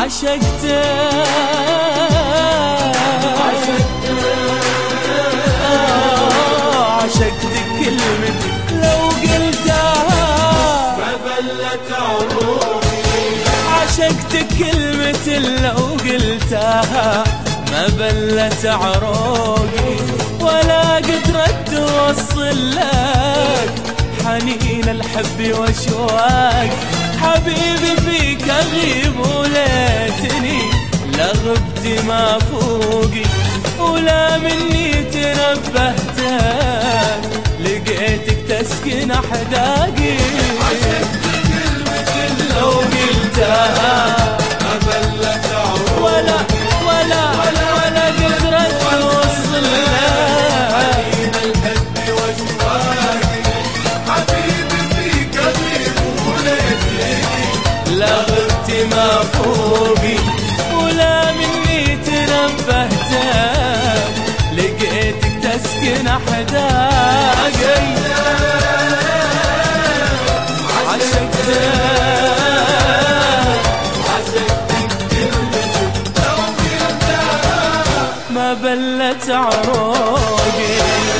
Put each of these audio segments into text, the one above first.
عشقتك كلمتك لو قلتها ما بلت عروقي، عشقتك كلمة لو قلتها ما بلت عروقي، ولا قدرت توصل لك حنين الحب واشواق. حبيبي فيك اغيب وليتني لا غبت ما فوقي، ولا مني تنبهتك لقيتك تسكن احداقي. عشقتك كلمة لو قلتها ما بلت عروقي، ولا قدرت توصل لك حنين الحب واشواقي. حبيبي فيك اغيب وليتني لا غبت ما فوقي، ولا مني تنبهتك لقيتك تسكن احداقي. عشقتك كلمتك لو قلتها ما بلت عروقي.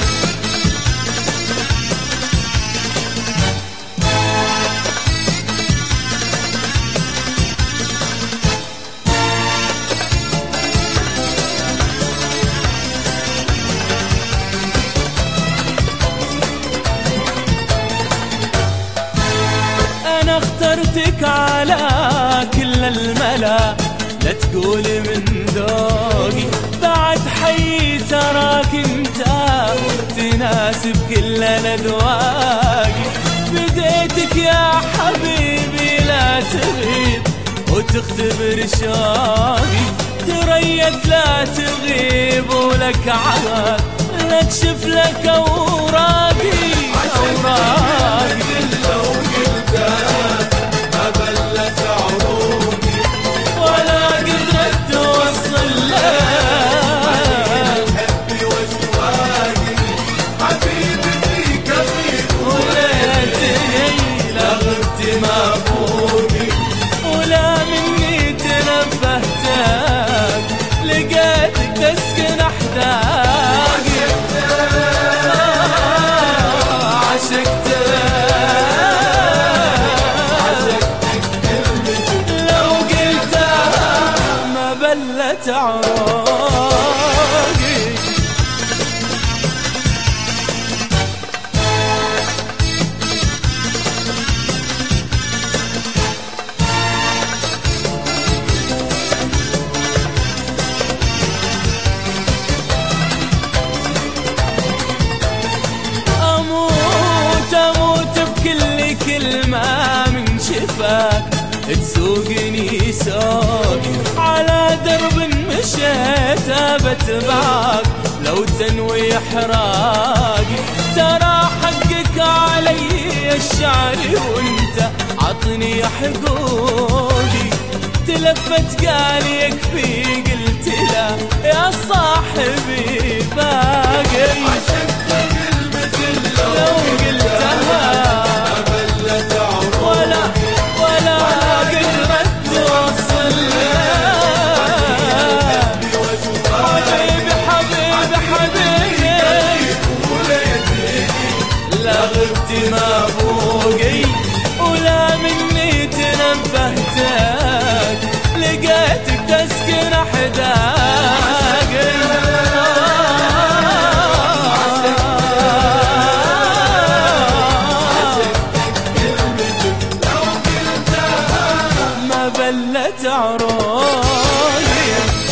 أنا اخترتك على كل الملا، لا تقولي من ذوقي بعد حي تراك انت تناسب كل الأذواقي. بديتك يا حبيبي لا تغيب وتختبر شوقي، تريت لا تغيب ولك عهد لا تشف لك أوراقي. لو قلتها ما بلت عروقي، ولا قدرت توصل لك الحب واشواقي. حبيبي فيك اغيب وليتني لا غبت ما فوقي، ولا مني تنبهتك لقيتك تسكن احداقي. بلت عروقي. أموت بكل كلمة من شفاك تسوقني سوق على درب مشيت بتبعك لو تنوي احراقي. ترى حقك علي الشعر وانت عطني حقوقي. تلفت قال يكفي قلت له يا صاحبي باقي. عشقتك كلمة لو قلتها ما بلت عروقي، ولا قدرت توصل لك حبيبي لا غبت ما فوقي، ولا مني تنبهتك لقيتك تسكن احداقي. ما بلت عروقي.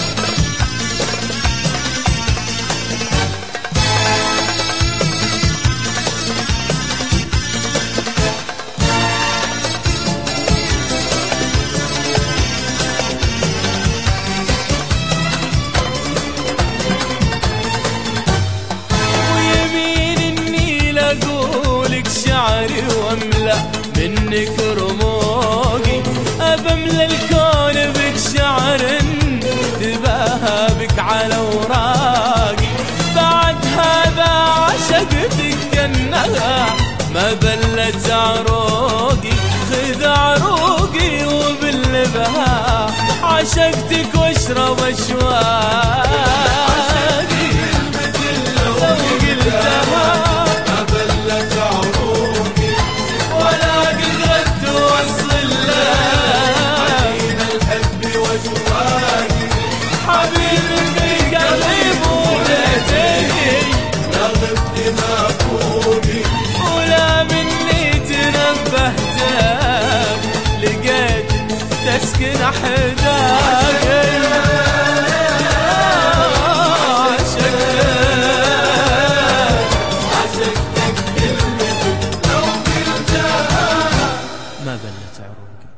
ويمين اني لاقولك شعري واملا منك رموقي. أبملى الكون بك شعر تباهى بك على وراقي. بعد هذا عشقتك كأنها ما بلت عروقي. خذ عروقي وبالبها عشقتك واشرب اشواقي لو قلتها ما بلت عروقي ولا قدرت توصل لك الحب واشواقي حبيبي بالقلب وليتني لا غبت ما فوقي ولا مني تنبهتك لقيت تسكن حداك عشقتك كلمتك لو قلتها ما بلت عروقي